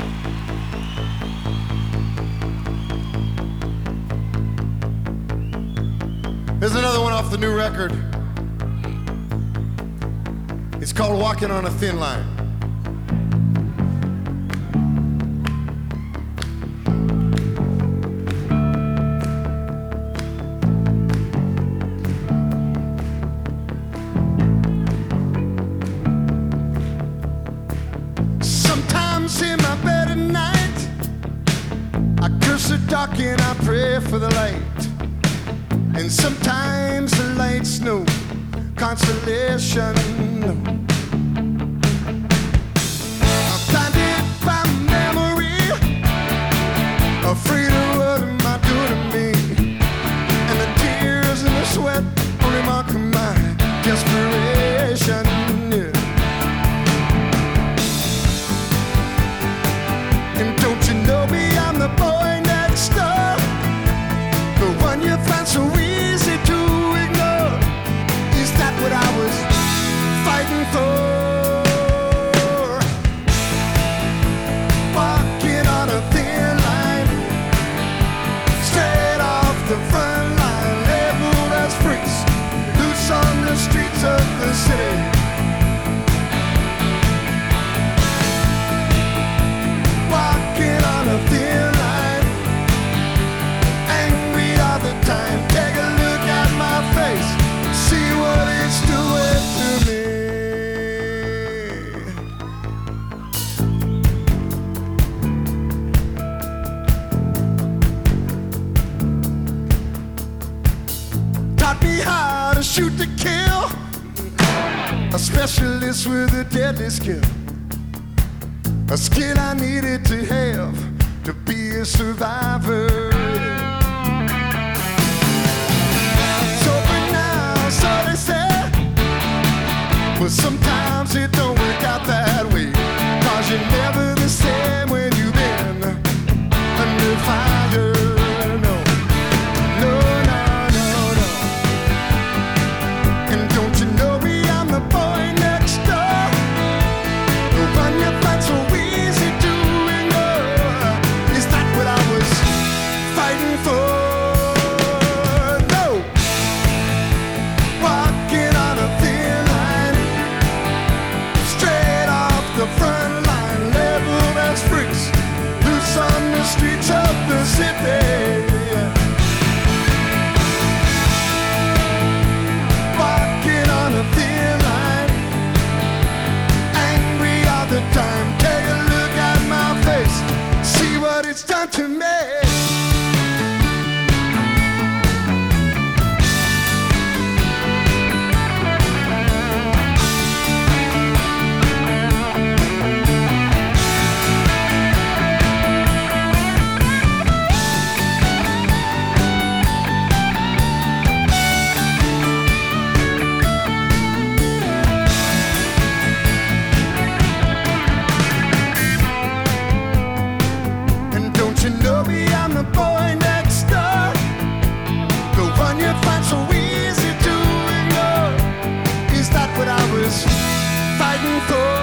Here's another one off the new record. It's called Walking on a Thin Line. Sometimes in my bed at night, I curse the dark and I pray for the light. And sometimes the light's no consolation. I'm blinded by memory, afraid of what it might do to me. And the tears and the sweat only mark my desperation. And don't you know me, I'm the boy next door, the one you find so easy to ignore. Is that what I was fighting for? Walking on a thin line, straight off the front line, labeled as freaks, loose on the streets of the city. Walking on a thin line, angry all the time. Take a look at my face, see what it's doing to me. Taught me how to shoot to kill, a specialist with a deadly skill. A skill I needed to have to be a survivor. So for now, so they say, but sometimes it don't work out that way. 'Cause you're never the same when you've been under fire. No, no, no, no, no. And don't you know me, I'm the boy next door, the one you find so easy to ignore. Is that what I was fighting for? No. Walking on a thin line, straight off the front line, labeled as freaks, loose on the streets of the city. Walking on a thin line, angry all the time. Take a look at my face, see what it's done to me. And don't you know me, I'm the boy next door, the one you find so easy to ignore. Is that what I was fighting for?